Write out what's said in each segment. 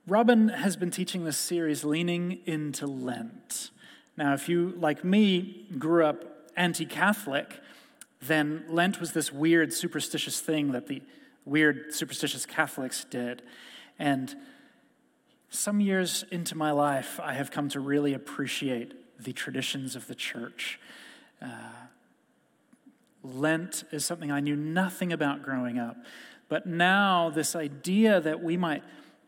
Robin has been teaching this series, Leaning into Lent. Now, if you, like me, grew up anti-Catholic, then Lent was this weird, superstitious thing that the weird, superstitious Catholics did. And some years into my life, I have come to really appreciate the traditions of the church. Lent is something I knew nothing about growing up. But now, this idea that we might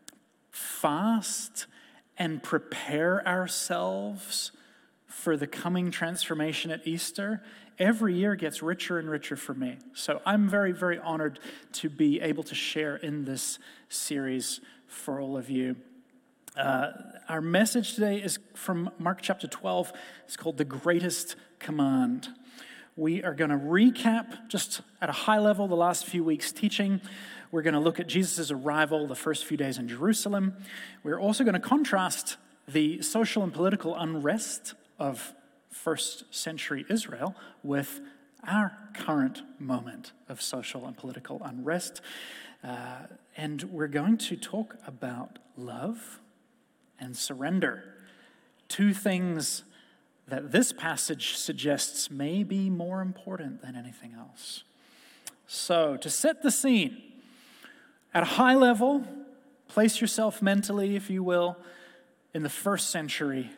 fast and prepare ourselves for the coming transformation at Easter, every year gets richer and richer for me. So I'm very, very honored to be able to share in this series for all of you. Our message today is from Mark chapter 12. It's called The Greatest Command. We are going to recap, just at a high level, the last few weeks' teaching. We're going to look at Jesus' arrival the first few days in Jerusalem. We're also going to contrast the social and political unrest of first century Israel with our current moment of social and political unrest. And we're going to talk about love and surrender. Two things that this passage suggests may be more important than anything else. So, to set the scene, at a high level, place yourself mentally, if you will, in the first century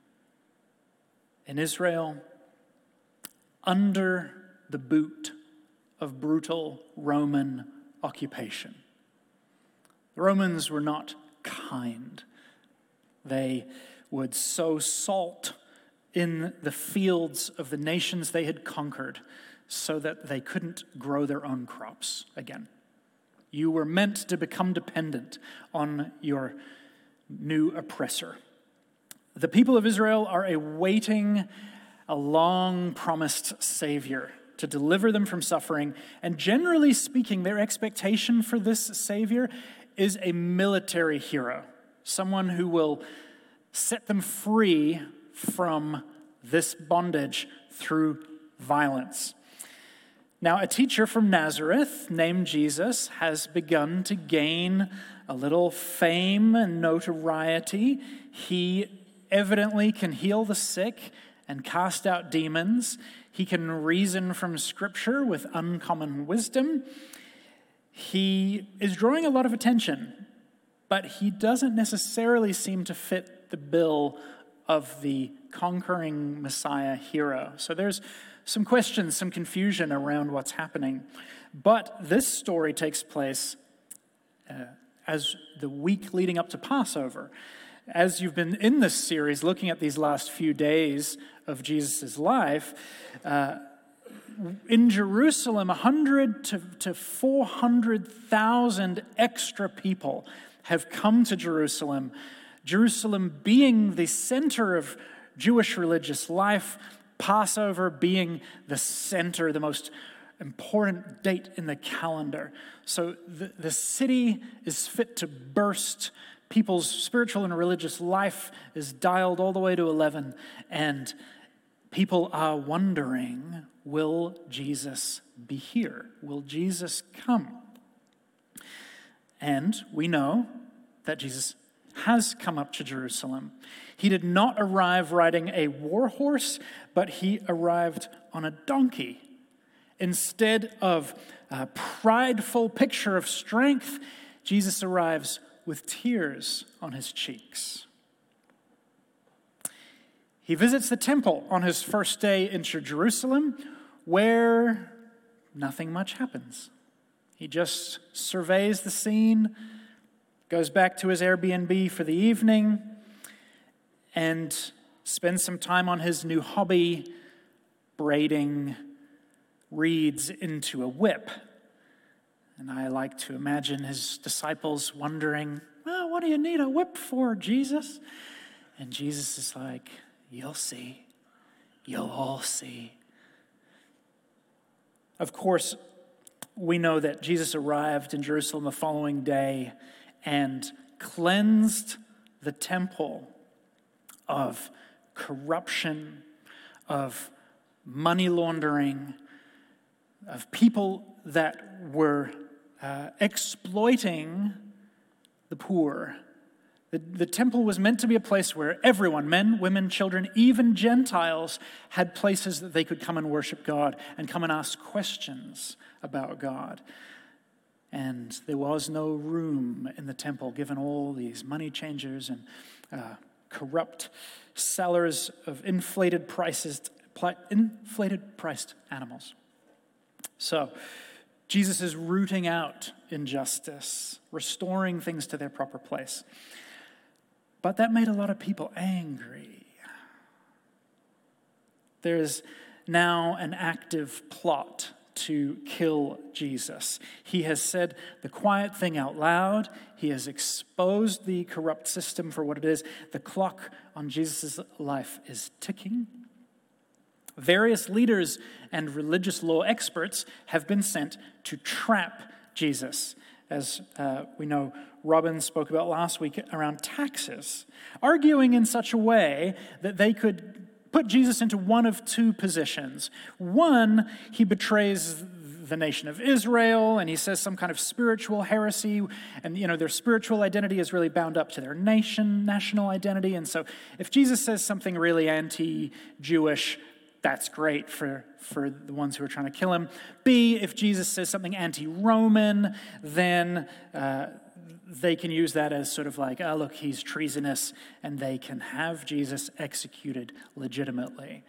in Israel, under the boot of brutal Roman occupation. The Romans were not kind. They would sow salt in the fields of the nations they had conquered so that they couldn't grow their own crops again. You were meant to become dependent on your new oppressor. The people of Israel are awaiting a long-promised Savior to deliver them from suffering, and generally speaking, their expectation for this Savior is a military hero, someone who will set them free from this bondage through violence. Now, a teacher from Nazareth named Jesus has begun to gain a little fame and notoriety. He evidently can heal the sick and cast out demons. He can reason from Scripture with uncommon wisdom. He is drawing a lot of attention, but he doesn't necessarily seem to fit the bill of the conquering Messiah hero. So there's some questions, some confusion around what's happening. But this story takes place as the week leading up to Passover. As you've been in this series looking at these last few days of Jesus' life, in Jerusalem, 100 to 400,000 extra people have come to Jerusalem. Jerusalem being the center of Jewish religious life, Passover being the center, the most important date in the calendar. So the city is fit to burst. People's spiritual and religious life is dialed all the way to 11. And people are wondering, will Jesus be here? Will Jesus come? And we know that Jesus has come up to Jerusalem. He did not arrive riding a war horse, but he arrived on a donkey. Instead of a prideful picture of strength, Jesus arrives with tears on his cheeks. He visits the temple on his first day into Jerusalem, where nothing much happens. He just surveys the scene, goes back to his Airbnb for the evening, and spends some time on his new hobby, braiding reeds into a whip. And I like to imagine his disciples wondering, well, what do you need a whip for, Jesus? And Jesus is like, you'll see. You'll all see. Of course, we know that Jesus arrived in Jerusalem the following day and cleansed the temple of corruption, of money laundering, of people that were exploiting the poor The temple was meant to be a place where everyone, men, women, children, even Gentiles, had places that they could come and worship God and come and ask questions about God. And there was no room in the temple, given all these money changers and corrupt sellers of inflated priced animals. So Jesus is rooting out injustice, restoring things to their proper place. But that made a lot of people angry. There's now an active plot to kill Jesus. He has said the quiet thing out loud. He has exposed the corrupt system for what it is. The clock on Jesus' life is ticking. Various leaders and religious law experts have been sent to trap Jesus, as we know Robin spoke about last week around taxes, arguing in such a way that they could put Jesus into one of two positions. One, he betrays the nation of Israel, and he says some kind of spiritual heresy, and their spiritual identity is really bound up to their national identity. And so if Jesus says something really anti-Jewish, that's great for the ones who are trying to kill him. B, if Jesus says something anti-Roman, then they can use that as sort of like, oh, look, he's treasonous, and they can have Jesus executed legitimately.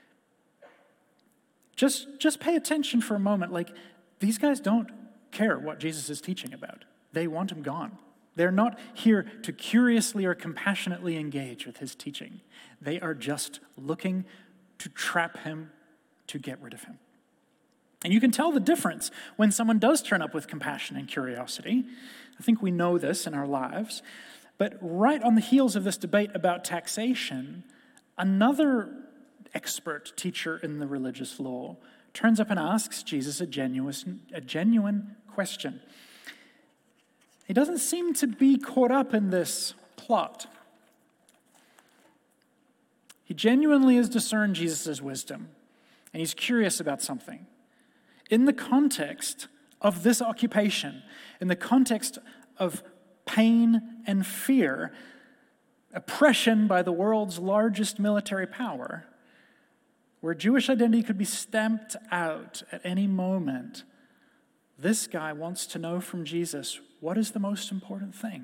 Just pay attention for a moment. Like, these guys don't care what Jesus is teaching about. They want him gone. They're not here to curiously or compassionately engage with his teaching. They are just looking to trap him, to get rid of him. And you can tell the difference when someone does turn up with compassion and curiosity. I think we know this in our lives. But right on the heels of this debate about taxation, another expert teacher in the religious law turns up and asks Jesus a genuine question. He doesn't seem to be caught up in this plot. He genuinely has discerned Jesus' wisdom, and he's curious about something. In the context of this occupation, in the context of pain and fear, oppression by the world's largest military power, where Jewish identity could be stamped out at any moment, this guy wants to know from Jesus, what is the most important thing?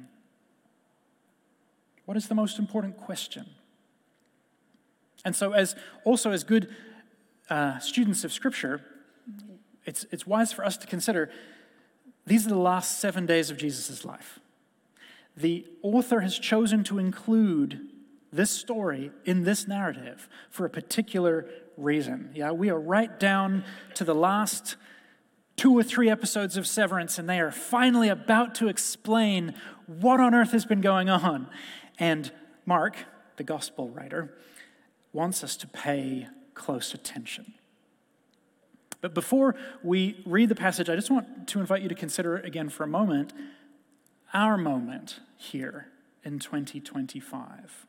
What is the most important question? And so as good students of Scripture, it's wise for us to consider these are the last 7 days of Jesus' life. The author has chosen to include this story in this narrative for a particular reason. Yeah, we are right down to the last 2 or 3 episodes of Severance, and they are finally about to explain what on earth has been going on. And Mark, the gospel writer, wants us to pay close attention. But before we read the passage, I just want to invite you to consider again for a moment our moment here in 2025.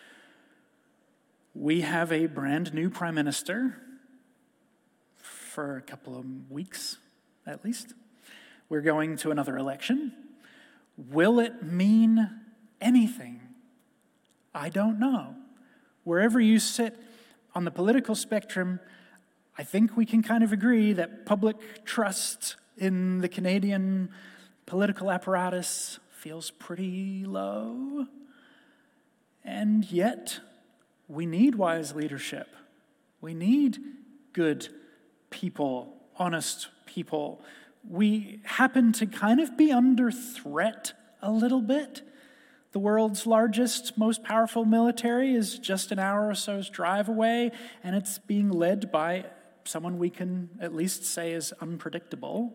We have a brand new prime minister for a couple of weeks, at least. We're going to another election. Will it mean anything? I don't know. Wherever you sit on the political spectrum, I think we can kind of agree that public trust in the Canadian political apparatus feels pretty low. And yet, we need wise leadership. We need good people, honest people. We happen to kind of be under threat a little bit. The world's largest, most powerful military is just an hour or so's drive away, and it's being led by someone we can at least say is unpredictable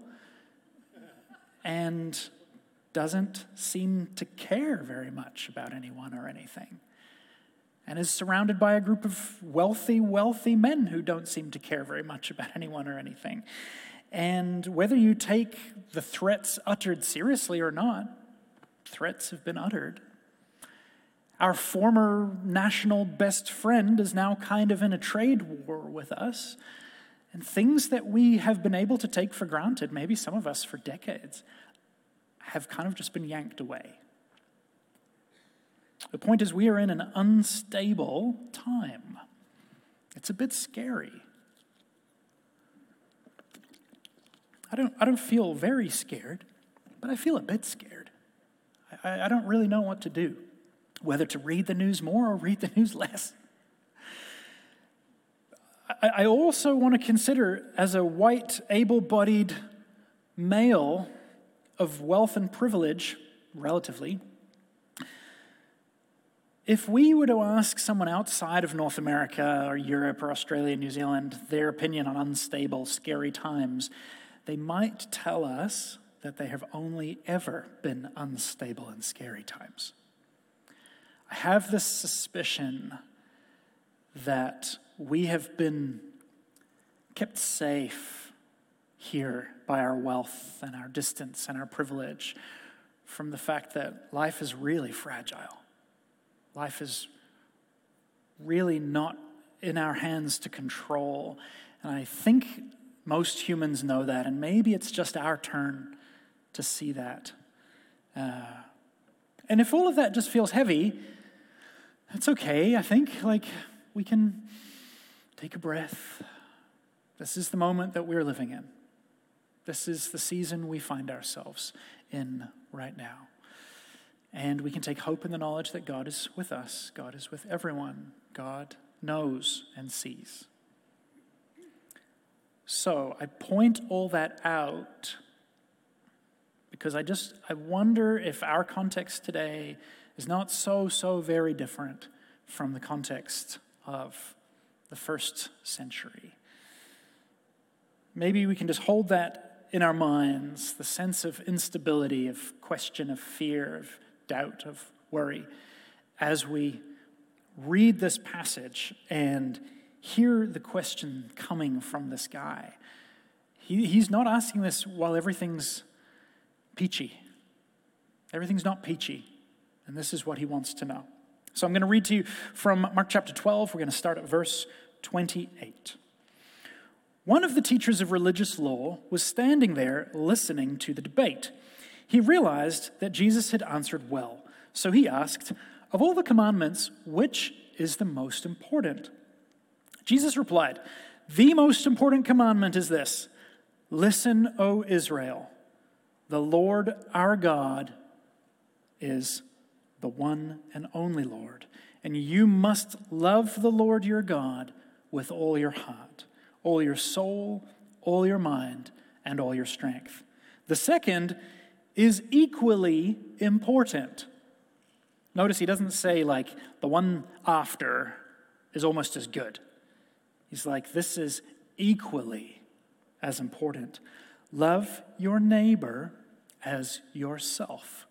and doesn't seem to care very much about anyone or anything, and is surrounded by a group of wealthy men who don't seem to care very much about anyone or anything. And whether you take the threats uttered seriously or not, threats have been uttered. Our former national best friend is now kind of in a trade war with us. And things that we have been able to take for granted, maybe some of us for decades, have kind of just been yanked away. The point is, we are in an unstable time. It's a bit scary. I don't feel very scared, but I feel a bit scared. I don't really know what to do, whether to read the news more or read the news less. I also want to consider, as a white, able-bodied male of wealth and privilege, relatively, if we were to ask someone outside of North America or Europe or Australia, New Zealand, their opinion on unstable, scary times, they might tell us that they have only ever been unstable and scary times. I have this suspicion that we have been kept safe here by our wealth and our distance and our privilege from the fact that life is really fragile. Life is really not in our hands to control. And I think most humans know that, and maybe it's just our turn to see that. And if all of that just feels heavy, it's okay, I think. Like, we can take a breath. This is the moment that we're living in. This is the season we find ourselves in right now. And we can take hope in the knowledge that God is with us. God is with everyone. God knows and sees. So I point all that out because I wonder if our context today is not so very different from the context of the first century. Maybe we can just hold that in our minds, the sense of instability, of question, of fear, of doubt, of worry, as we read this passage and hear the question coming from this guy. He's not asking this while everything's peachy. Everything's not peachy, and this is what he wants to know. So I'm going to read to you from Mark chapter 12. We're going to start at verse 28. One of the teachers of religious law was standing there listening to the debate. He realized that Jesus had answered well, so he asked, "Of all the commandments, which is the most important?" Jesus replied, "The most important commandment is this: Listen, O Israel, the Lord our God is the one and only Lord, and you must love the Lord your God with all your heart, all your soul, all your mind, and all your strength. The second is equally important." Notice he doesn't say, like, the one after is almost as good. He's like, this is equally as important. Love your neighbor as yourself.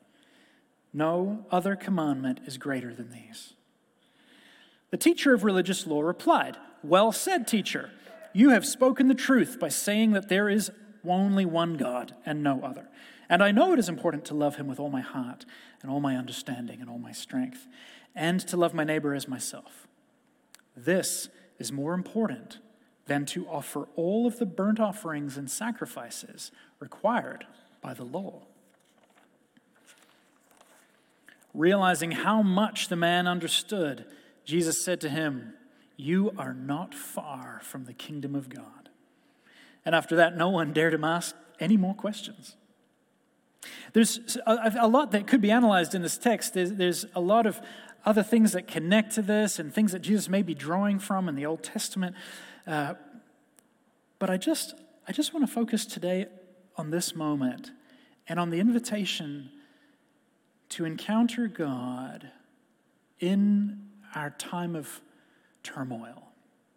No other commandment is greater than these. The teacher of religious law replied, "Well said, teacher. You have spoken the truth by saying that there is only one God and no other. And I know it is important to love him with all my heart and all my understanding and all my strength, and to love my neighbor as myself. This is more important than to offer all of the burnt offerings and sacrifices required by the law." Realizing how much the man understood, Jesus said to him, "You are not far from the kingdom of God." And after that, no one dared him ask any more questions. There's a lot that could be analyzed in this text. There's a lot of other things that connect to this and things that Jesus may be drawing from in the Old Testament. But I just want to focus today on this moment and on the invitation to encounter God in our time of turmoil.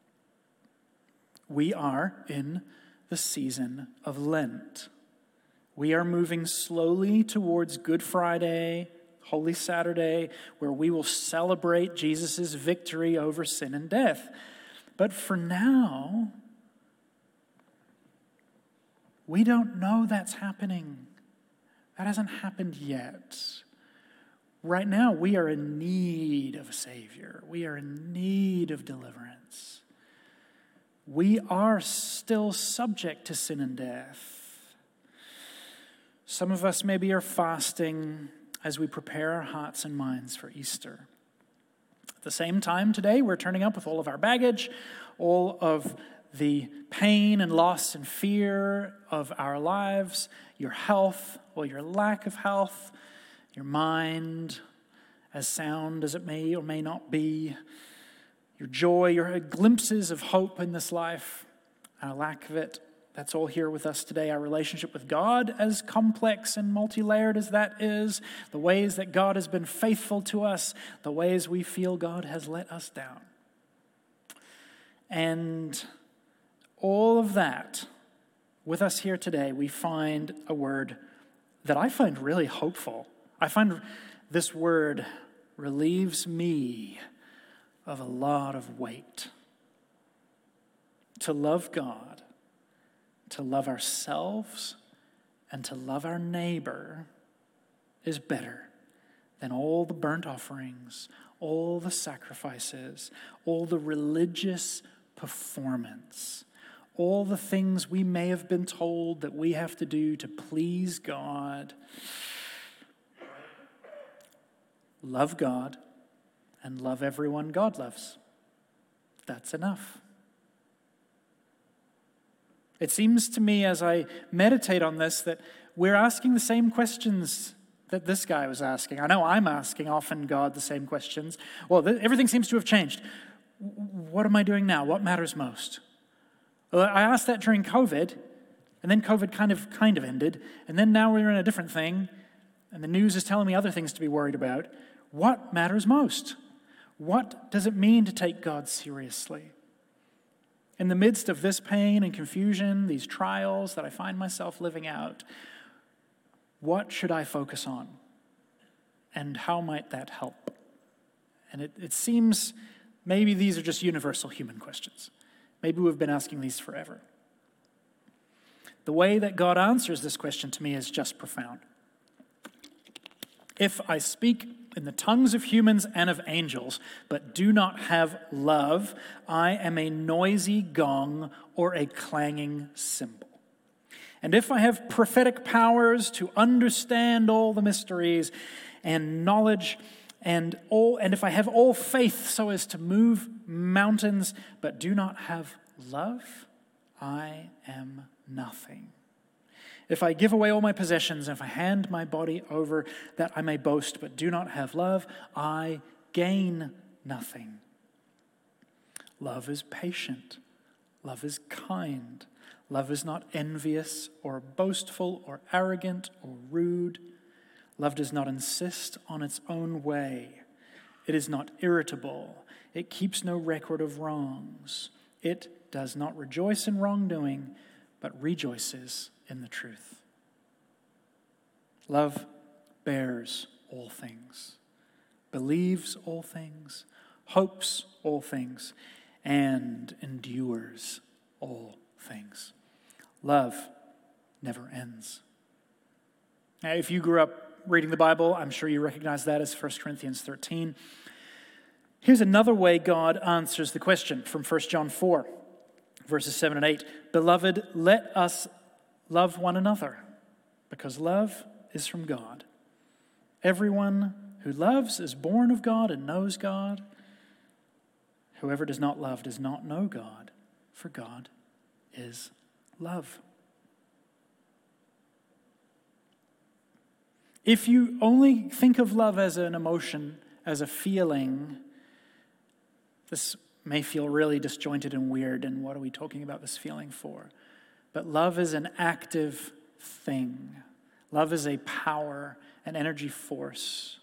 We are in the season of Lent. We are moving slowly towards Good Friday, Holy Saturday, where we will celebrate Jesus' victory over sin and death. But for now, we don't know that's happening. That hasn't happened yet. Right now, we are in need of a Savior. We are in need of deliverance. We are still subject to sin and death. Some of us maybe are fasting as we prepare our hearts and minds for Easter. At the same time today, we're turning up with all of our baggage, all of the pain and loss and fear of our lives, your health or your lack of health, your mind, as sound as it may or may not be, your joy, your glimpses of hope in this life, our lack of it. That's all here with us today. Our relationship with God, as complex and multi-layered as that is, the ways that God has been faithful to us, the ways we feel God has let us down. And all of that, with us here today, we find a word that I find really hopeful. I find this word relieves me of a lot of weight. To love God, to love ourselves, and to love our neighbor is better than all the burnt offerings, all the sacrifices, all the religious performance, all the things we may have been told that we have to do to please God. Love God and love everyone God loves. That's enough. It seems to me as I meditate on this that we're asking the same questions that this guy was asking. I know I'm asking often God the same questions. Well, everything seems to have changed. What am I doing now? What matters most? Well, I asked that during COVID, and then COVID kind of ended, and then now we're in a different thing, and the news is telling me other things to be worried about. What matters most? What does it mean to take God seriously? In the midst of this pain and confusion, these trials that I find myself living out, what should I focus on? And how might that help? And it seems maybe these are just universal human questions. Maybe we've been asking these forever. The way that God answers this question to me is just profound. If I speak in the tongues of humans and of angels, but do not have love, I am a noisy gong or a clanging cymbal. And if I have prophetic powers to understand all the mysteries and knowledge, and if I have all faith so as to move mountains, but do not have love, I am nothing. If I give away all my possessions, and if I hand my body over that I may boast, but do not have love, I gain nothing. Love is patient. Love is kind. Love is not envious or boastful or arrogant or rude. Love does not insist on its own way. It is not irritable. It keeps no record of wrongs. It does not rejoice in wrongdoing, but rejoices in the truth. Love bears all things, believes all things, hopes all things, and endures all things. Love never ends. Now, if you grew up reading the Bible, I'm sure you recognize that as 1 Corinthians 13. Here's another way God answers the question from 1 John 4, verses 7 and 8. Beloved, let us love one another, because love is from God. Everyone who loves is born of God and knows God. Whoever does not love does not know God, for God is love. If you only think of love as an emotion, as a feeling, this may feel really disjointed and weird, and what are we talking about this feeling for? But love is an active thing. Love is a power, an energy force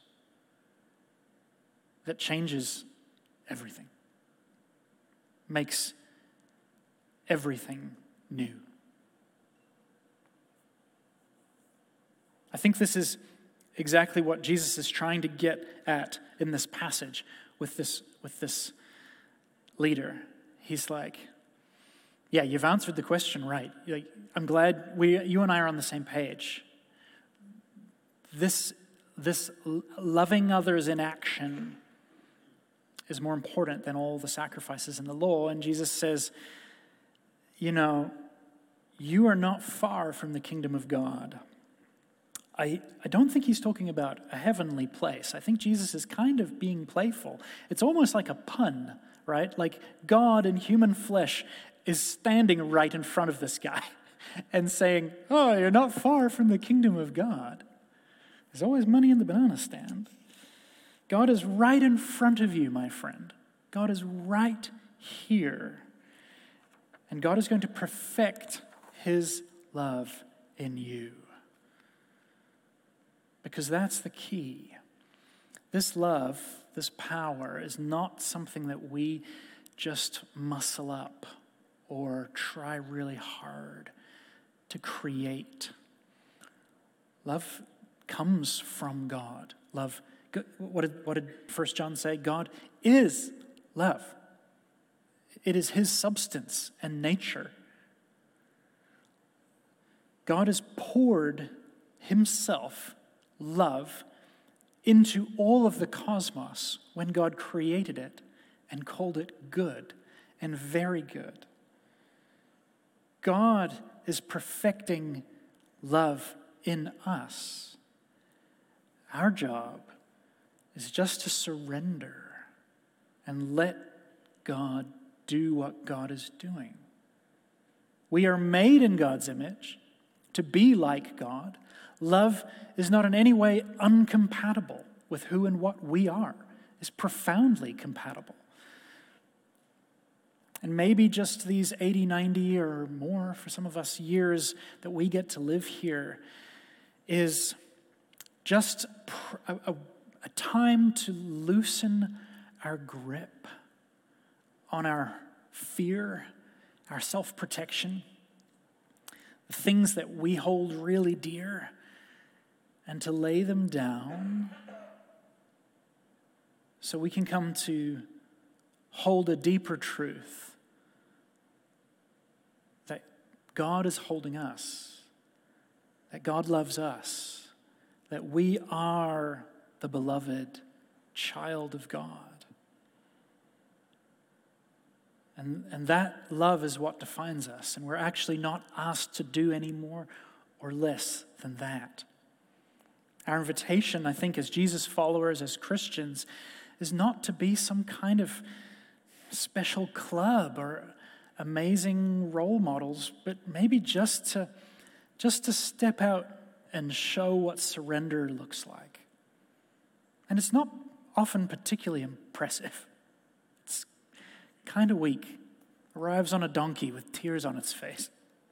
that changes everything, makes everything new. I think this is exactly what Jesus is trying to get at in this passage with this leader. He's like, yeah, you've answered the question right. I'm glad you and I are on the same page. This loving others in action is more important than all the sacrifices in the law. And Jesus says, you are not far from the kingdom of God. I don't think he's talking about a heavenly place. I think Jesus is kind of being playful. It's almost like a pun, right? Like God in human flesh is standing right in front of this guy and saying, oh, you're not far from the kingdom of God. There's always money in the banana stand. God is right in front of you, my friend. God is right here. And God is going to perfect his love in you. Because that's the key. This love, this power, is not something that we just muscle up or try really hard to create. Love comes from God. Love, what did 1 John say? God is love. It is his substance and nature. God has poured himself, love, into all of the cosmos when God created it and called it good and very good. God is perfecting love in us. Our job is just to surrender and let God do what God is doing. We are made in God's image to be like God. Love is not in any way incompatible with who and what we are. It's profoundly compatible. And maybe just these 80, 90 or more, for some of us, years that we get to live here is just a time to loosen our grip on our fear, our self-protection, the things that we hold really dear, and to lay them down so we can come to hold a deeper truth that God is holding us, that God loves us, that we are the beloved child of God. And that love is what defines us, and we're actually not asked to do any more or less than that. Our invitation, I think, as Jesus followers, as Christians, is not to be some kind of special club or amazing role models, but maybe just to step out and show what surrender looks like. And it's not often particularly impressive. It's kind of weak. Arrives on a donkey with tears on its face.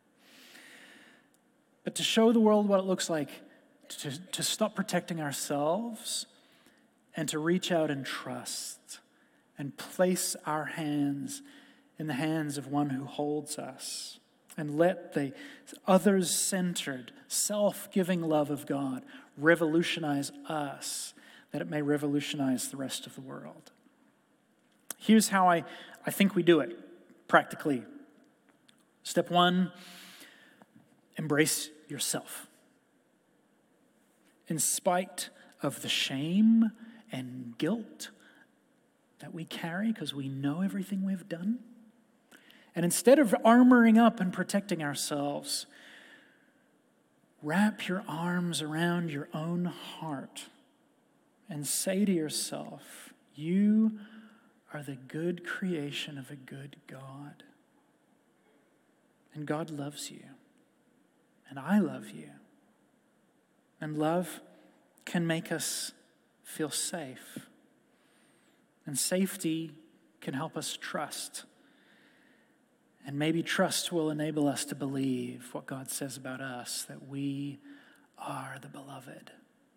But to show the world what it looks like to stop protecting ourselves and to reach out and trust and place our hands in the hands of one who holds us and let the others-centered, self-giving love of God revolutionize us, that it may revolutionize the rest of the world. Here's how I think we do it practically. Step one, embrace yourself. In spite of the shame and guilt that we carry because we know everything we've done. And instead of armoring up and protecting ourselves, wrap your arms around your own heart and say to yourself, you are the good creation of a good God. And God loves you. And I love you. And love can make us feel safe. And safety can help us trust. And maybe trust will enable us to believe what God says about us, that we are the beloved.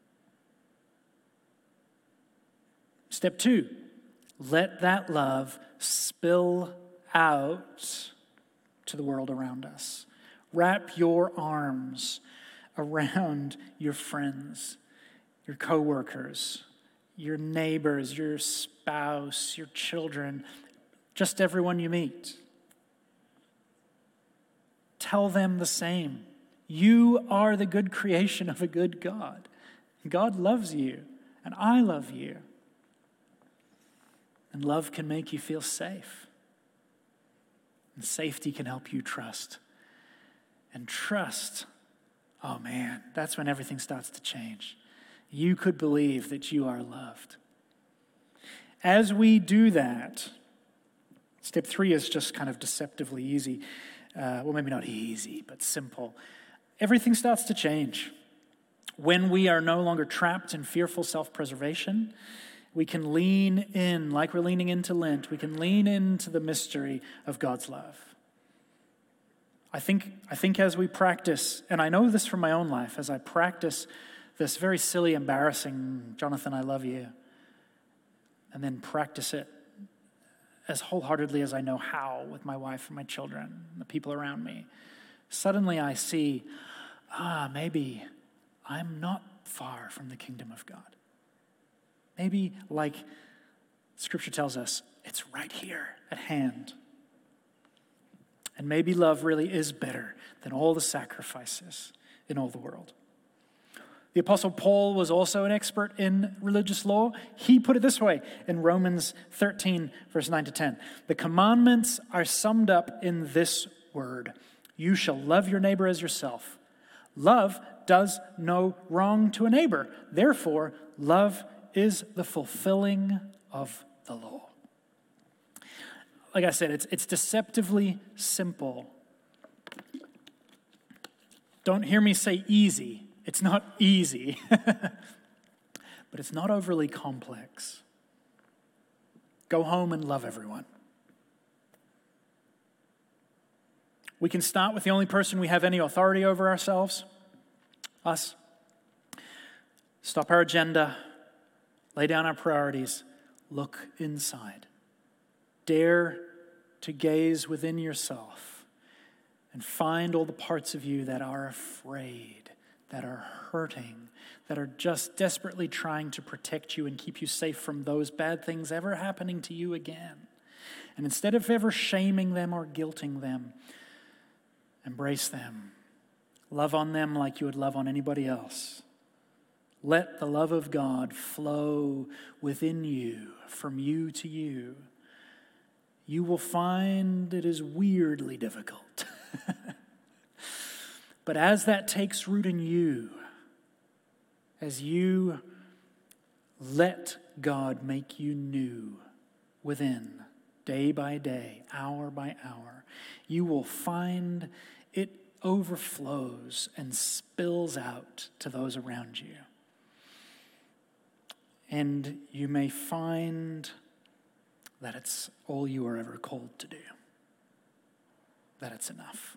Step two, let that love spill out to the world around us. Wrap your arms around your friends, your coworkers, your neighbors, your spouse, your children, just everyone you meet. Tell them the same. You are the good creation of a good God. God loves you, and I love you. And love can make you feel safe. And safety can help you trust. And trust oh man, that's when everything starts to change. You could believe that you are loved. As we do that, step 3 is just kind of deceptively easy. Well, maybe not easy, but simple. Everything starts to change. When we are no longer trapped in fearful self-preservation, we can lean in, like we're leaning into Lent, we can lean into the mystery of God's love. I think as we practice, and I know this from my own life, as I practice this very silly, embarrassing, Jonathan, I love you, and then practice it as wholeheartedly as I know how with my wife and my children, and the people around me, suddenly I see, maybe I'm not far from the kingdom of God. Maybe, like Scripture tells us, it's right here at hand. And maybe love really is better than all the sacrifices in all the world. The Apostle Paul was also an expert in religious law. He put it this way in Romans 13, verse 9 to 10. The commandments are summed up in this word: you shall love your neighbor as yourself. Love does no wrong to a neighbor. Therefore, love is the fulfilling of the law. Like I said, it's deceptively simple. Don't hear me say easy. It's not easy, but it's not overly complex. Go home and love everyone. We can start with the only person we have any authority over ourselves, us. Stop our agenda, lay down our priorities, look inside. Dare to gaze within yourself and find all the parts of you that are afraid, that are hurting, that are just desperately trying to protect you and keep you safe from those bad things ever happening to you again. And instead of ever shaming them or guilting them, embrace them. Love on them like you would love on anybody else. Let the love of God flow within you, from you to you. You will find it is weirdly difficult. But as that takes root in you, as you let God make you new within, day by day, hour by hour, you will find it overflows and spills out to those around you. And you may find that it's all you are ever called to do, that it's enough.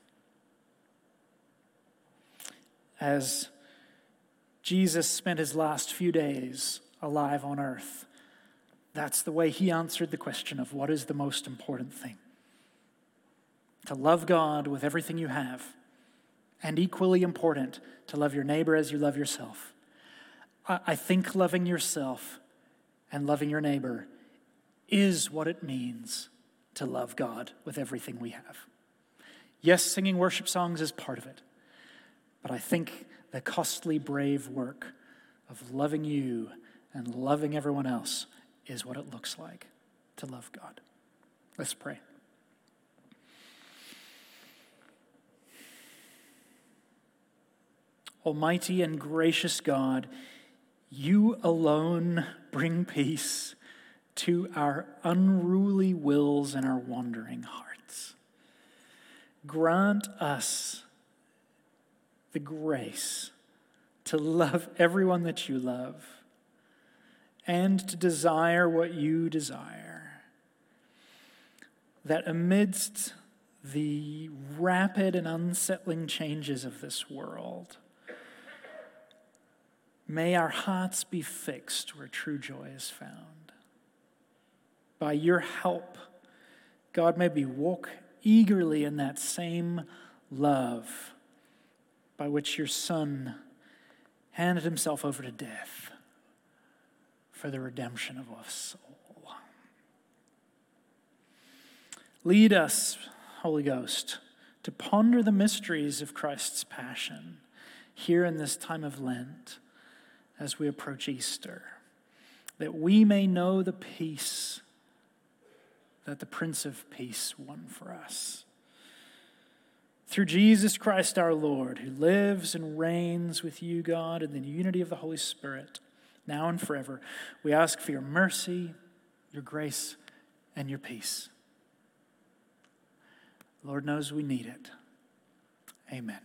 As Jesus spent his last few days alive on earth, that's the way he answered the question of what is the most important thing. To love God with everything you have, and equally important, to love your neighbor as you love yourself. I think loving yourself and loving your neighbor is what it means to love God with everything we have. Yes, singing worship songs is part of it, but I think the costly, brave work of loving you and loving everyone else is what it looks like to love God. Let's pray. Almighty and gracious God, you alone bring peace to our unruly wills and our wandering hearts. Grant us the grace to love everyone that you love and to desire what you desire. That amidst the rapid and unsettling changes of this world, may our hearts be fixed where true joy is found. By your help, God, may we walk eagerly in that same love by which your Son handed himself over to death for the redemption of us all. Lead us, Holy Ghost, to ponder the mysteries of Christ's passion here in this time of Lent as we approach Easter, that we may know the peace that the Prince of Peace won for us. Through Jesus Christ our Lord, who lives and reigns with you, God, in the unity of the Holy Spirit, now and forever, we ask for your mercy, your grace, and your peace. The Lord knows we need it. Amen.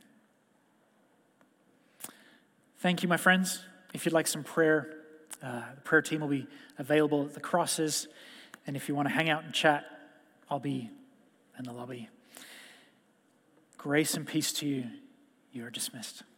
Thank you, my friends. If you'd like some prayer, the prayer team will be available at the crosses. And if you want to hang out and chat, I'll be in the lobby. Grace and peace to you. You are dismissed.